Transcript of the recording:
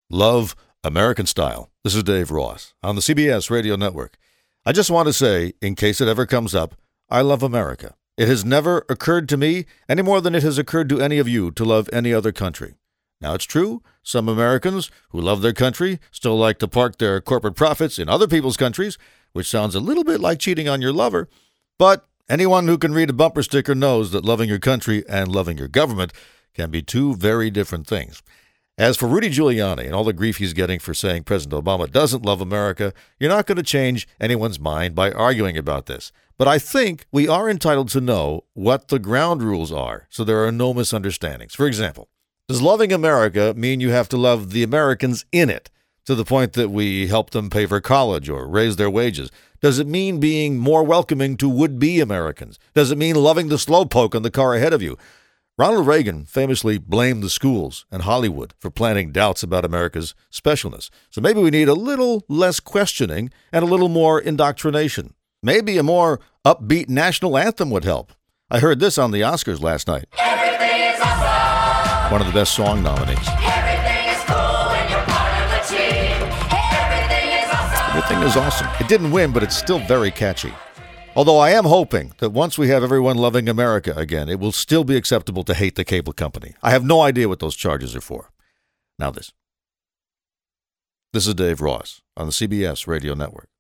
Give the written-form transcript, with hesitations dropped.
Love American Style. This is Dave Ross on the CBS Radio Network. I just want to say, in case it ever comes up, I love America. It has never occurred to me, any more than it has occurred to any of you, to love any other country. Now, it's true, some Americans who love their country still like to park their corporate profits in other people's countries, which sounds a little bit like cheating on your lover. But anyone who can read a bumper sticker knows that loving your country and loving your government can be two very different things. As for Rudy Giuliani and all the grief he's getting for saying President Obama doesn't love America, you're not going to change anyone's mind by arguing about this. But I think we are entitled to know what the ground rules are so there are no misunderstandings. For example, does loving America mean you have to love the Americans in it to the point that we help them pay for college or raise their wages? Does it mean being more welcoming to would-be Americans? Does it mean loving the slowpoke in the car ahead of you? Ronald Reagan famously blamed the schools and Hollywood for planting doubts about America's specialness. So maybe we need a little less questioning and a little more indoctrination. Maybe a more upbeat national anthem would help. I heard this on the Oscars last night. Everything is awesome. One of the best song nominees. Everything is cool when you're part of the team. Everything is awesome. Everything is awesome. It didn't win, but it's still very catchy. Although I am hoping that once we have everyone loving America again, it will still be acceptable to hate the cable company. I have no idea what those charges are for. Now this. This is Dave Ross on the CBS Radio Network.